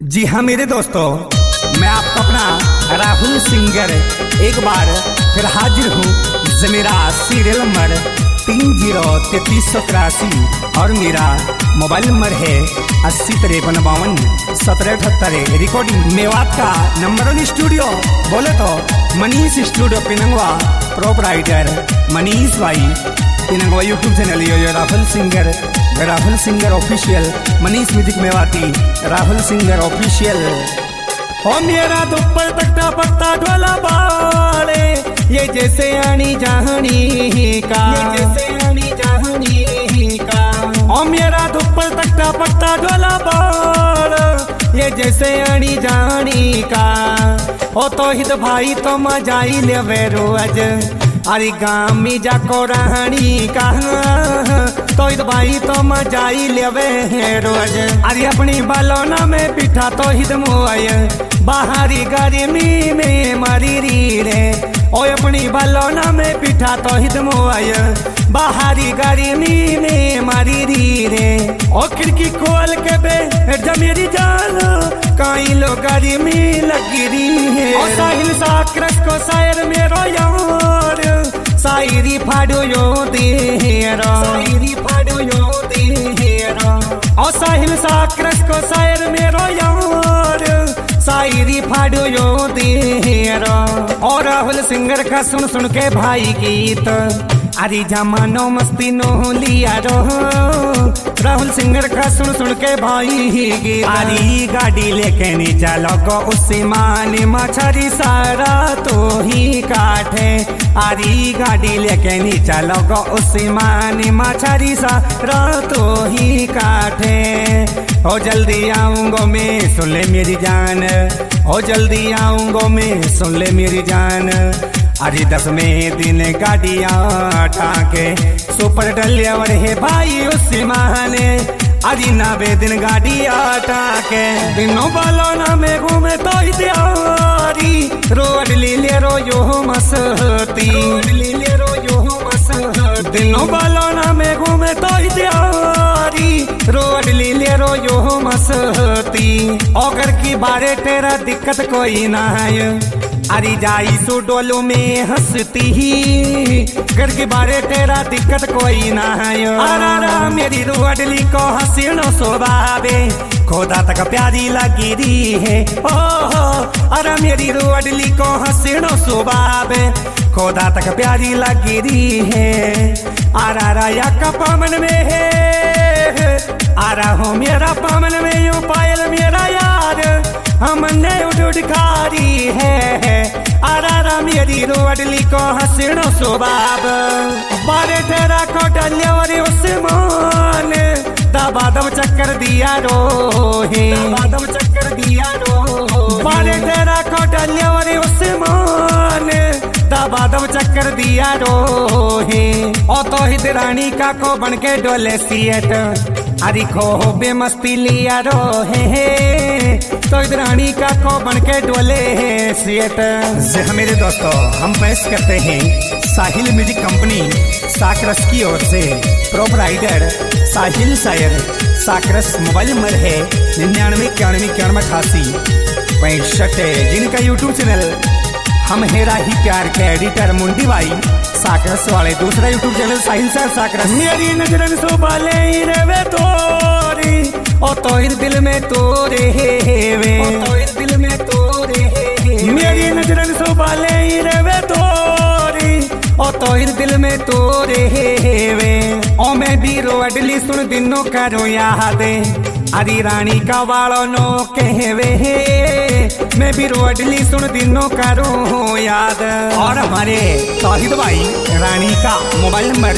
जी हाँ मेरे दोस्तों, मैं आपका अपना राहुल सिंगर एक बार फिर हाजिर हूँ। जमेरा सीरियल नंबर 303383 और मेरा मोबाइल नंबर है 8053521778। रिकॉर्डिंग मेवात का नंबर 1 स्टूडियो बोले तो मनीष स्टूडियो पिनंगवा। प्रोपराइटर मनीष भाई पिनंगवा। यूट्यूब चैनल यो Rahul singer official. Manish music Mewati Rahul singer official. हो मेरा दुप्पर तकता पत्ता ढोला बाले, ये जैसे आनी जहानी का, ये जैसे आनी जहानी का। ओ मेरा दुप्पर तकता पत्ता ढोला बाल, ये जैसे आनी जहानी का। ओ तो हित भाई तो मजाई ले रोज, अरे गाँव में जाको रानी का। तो हित भाई तो मजाई ले रोज, अरे अपनी बालोना में पिठा तो हित मोय। बाहरी गर्मी में मरी री रे, ओ अपनी बालोना में पिठा तो हित मोय। बाहरी गर्मी में मरी री रे, ओ खिड़की खोल के बे जमेरी जान, कई लोग गर्मी लगी री है। ओ साहिल साक्रस को शायर मेरो यार, शायरी फाड़ो यो तेरा, शायरी फाड़ो यो तेरा। ओ साहिल साक्रस को शायर मेरो यार, शायरी फाड़ो यो तेरा। और राहुल सिंगर का सुन सुन के भाई गीत, अरे जमानो मस्ती नो लिया रो। राहुल सिंगर का सुन सुन के भाई गीत, अरे गाड़ी लेके नहीं चलो को उसी माने मछरी सारा तो ही काटे। अरे गाड़ी लेके नहीं चलो को उसी माने मछरी सारा तो ही काटे। ओ जल्दी आऊंगो मैं सुन ले मेरी जान, ओ जल्दी आऊंगो मैं सुन ले मेरी जान। अरे 10वें दिन गाड़ियाँ टाके सुपर डलियावर है भाई उसी माने। अरे 9वें दिन गाड़ियाँ टाके दिनों बालोना में घूमे तो इतिहारी। रोड लीले रो यो मस्ती, लीले रो यो मस्ती। दिनों बालोना में घूमे तो इतिहारी, रोड लीले रो यो मस्ती। अगर की बारे तेरा दिक्कत कोई ना है, अरे जाई सो डोलो में हंसती ही। घर के बारे तेरा दिक्कत कोई ना है। अरे मेरी रोडली को हसीनो सोबाबे, खोदा तक प्यारी लगी री है। ओहो अरे मेरी रोडली को हसीनो सोबाबे, खोदा तक प्यारी लगी री है। आरा या का पामन में है, आरा हो मेरा पामन में यूं पायल मेरा यार, हमने उड़ खारी है। आरा मेरी रोडली को हसीनो सोबाब, बारे तेरा को डलियावरी उस्मान। दबादब चक्कर दिया रो है, दबादब चक्कर दिया रो। बारे तेरा को डलियावरी उस्मान, दबादब चक्कर दिया रो है। ओ तो हित रानी का को बन के डोले सियट, अरे खो बेमस्ती लिया रो है। तो रानी का को बन के डोले सियट। मेरे दोस्तों, हम पेश करते हैं साहिल म्यूजिक कंपनी साक्रस की ओर से। प्रोपराइटर साहिल शायर साक्रस। मोबाइल नंबर है 9991918865। जिनका यूट्यूब चैनल हम हेरा ही प्यार के एडिटर मुंडी भाई साक्रस वाले। दूसरा यूट्यूब चैनल साहिल शायर साक्रस। मेरी नजरन सो बाले रे तोरी, ओ तो दिल में तोरे वे, ओ तो दिल में तोरे। मेरी नजरन सो बाले रे तोरी, ओ तो दिल में तोरे वे। ओ मैं भी रोडली सुन दिनों करो यादे, अरे रानी का वालों नो कहवे। मैं भी रोडली सुन दिनों करूँ याद। और हमारे तौहीद भाई रानी का मोबाइल नंबर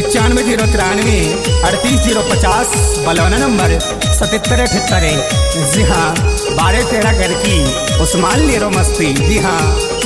9503938050। बलौना नंबर 7778। जी हाँ, 12-13 घर की उस्मान ले रो मस्ती। जी हाँ,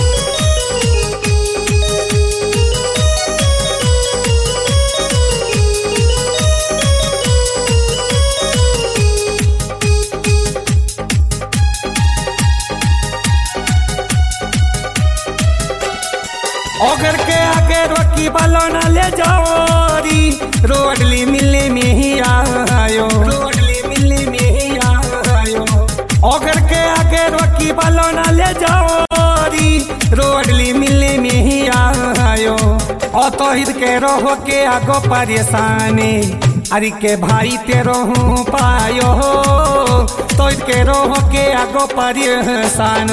घर के आगे रोकी बलौना ले जाओ री। रोडली मिलने में ही आयो, रोडली मिलने में ही आयो। ओगर के आगे रोकी बालो ना ले जाओ री रोडली मिलने में ही आयो ओ तो हिद के रोहो के आगो परेशानी अरे के भाई तेरो हूँ पायो तो हिद के रोहो के आगो परेशान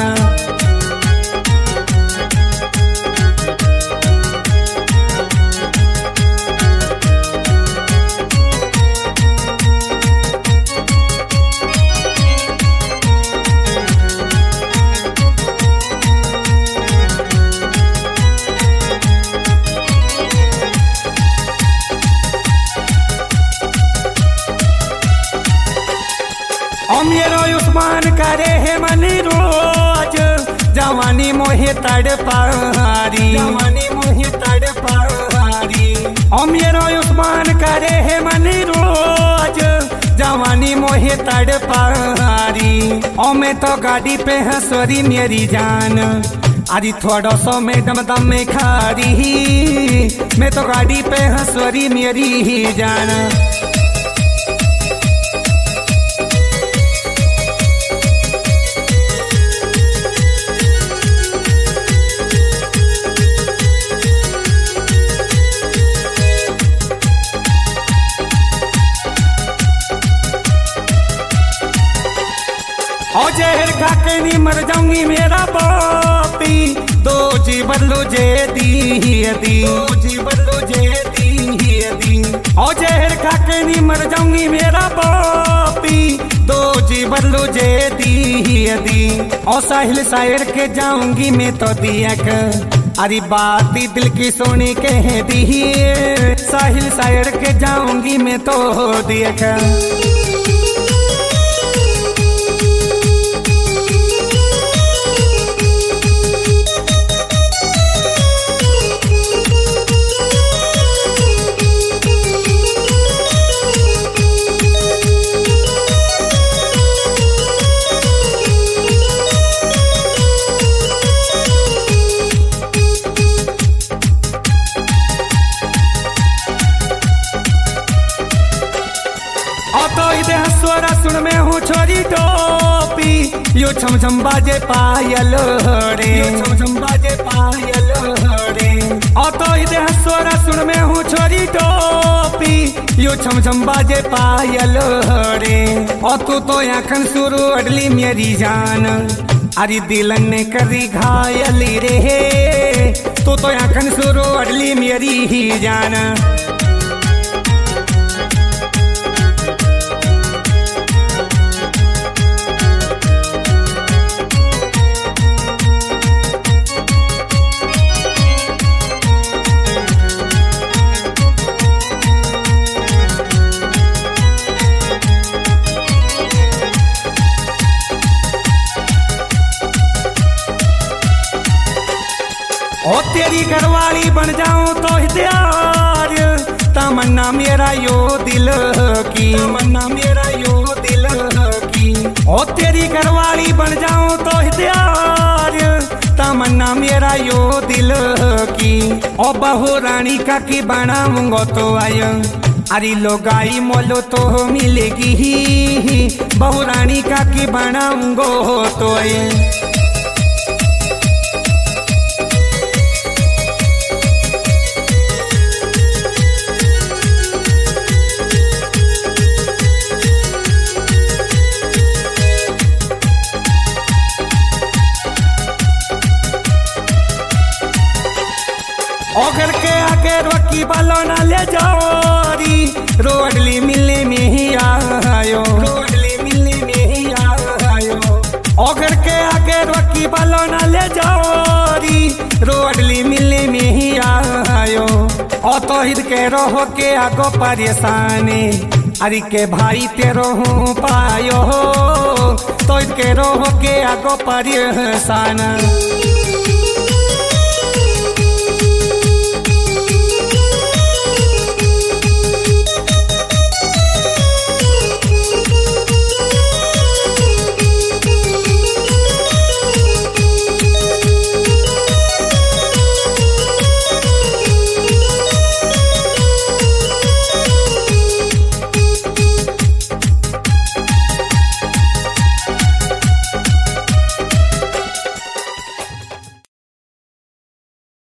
मेरो उस्मान करे है मनी रोज जवानी मोहे तड़ पारी जवानी मोहे तड़ पारी ओ मेरो उस्मान करे है मनी रोज जवानी मोहे तड़ पारी ओ मैं तो गाड़ी पे हंसोरी मेरी जान अरे थोड़ा सो में दम में खारी मैं तो गाड़ी पे हंसोरी मेरी जान ओ जहर खा के नहीं मर जाऊंगी मेरा बापी दो जी बदलो जे दी दो जी बदलो जे दी ओ जहर खा के नहीं मर जाऊंगी मेरा बापी दो जी बदलो जे दी ओ साहिल शायर के जाऊंगी मैं तो दिया अरे बात दिल की सोनी कह दी साहिल शायर के जाऊंगी मैं तो दिया सोरा सुन में हूँ छोरी टोपी यो छम छम बाजे पायल रे छम छम बाजे पायल रे ओ तो इधर सोरा सुन में हूँ छोरी टोपी यो छम छम बाजे पायल रे ओ तू तो आँखन शुरू अडली मेरी जान अरे दिलन ने करी घायल रे तू तो आँखन शुरू अडली मेरी ही जान ओ तेरी घरवाली बन जाऊं तो हिदार तमन्ना मेरा यो दिल की तमन्ना मेरा यो दिल की ओ तेरी घरवाली बन जाऊं तो हिदार तमन्ना मेरा यो दिल की ओ बहू रानी का की बनाऊंगो तो आय अरे लोगाई मोलो तो मिलेगी बहू रानी का की बनाऊंगो तो आय ओगर के आगे रोकी बालो ना ले जाओ री रोडली मिलने में ही आयो रोडली मिलने में ही आयो ओगर के आगे रोकी बालो ना ले जाओ री रोडली मिलने में ही आयो ओ तो हिद के रोहो के आगो परेशानी अरे के भाई तेरो हूँ पायो तो हिद के रोहो के आगो परेशान